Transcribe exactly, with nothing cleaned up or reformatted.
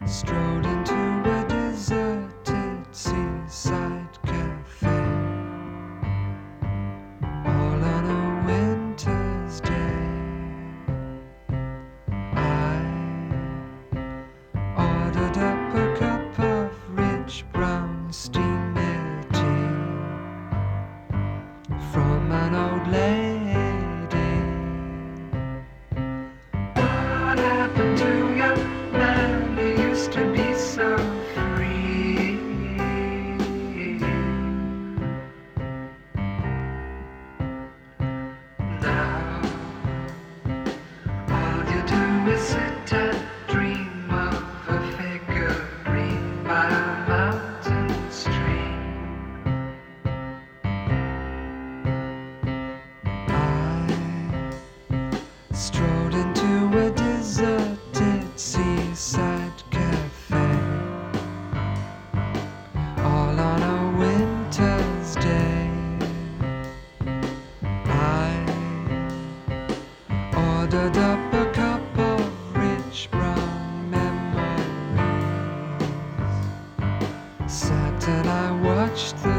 Strode into a deserted seaside cafe, all on a winter's day. I ordered up a cup of rich brown steamy tea from an old lady. What happened to you, man? You used to be so free. Now all you do is sit and dream of a figure green by a mountain stream. I strode into a deserted seaside cafe, all on a winter's day. I ordered up a cup of rich brown memories, sat and I watched the